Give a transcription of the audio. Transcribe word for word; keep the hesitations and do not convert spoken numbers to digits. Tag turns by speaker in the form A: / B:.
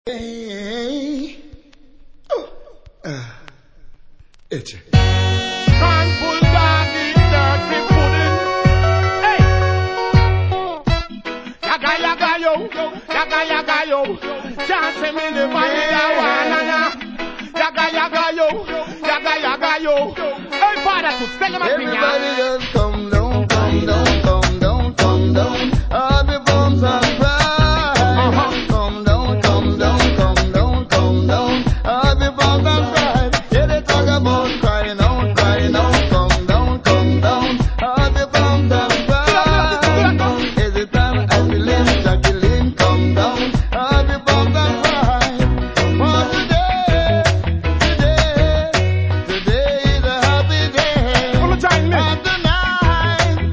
A: Hey. Oh. Uh. Itchy.
B: Can't pull dog eat dirty pudding. Hey. Yaga yaga yo, yaga yaga yo. Can't say me the vanilla wanana. Yaga yaga yo, yaga yaga yo. Hey father, to tell him a thing.
A: Everybody just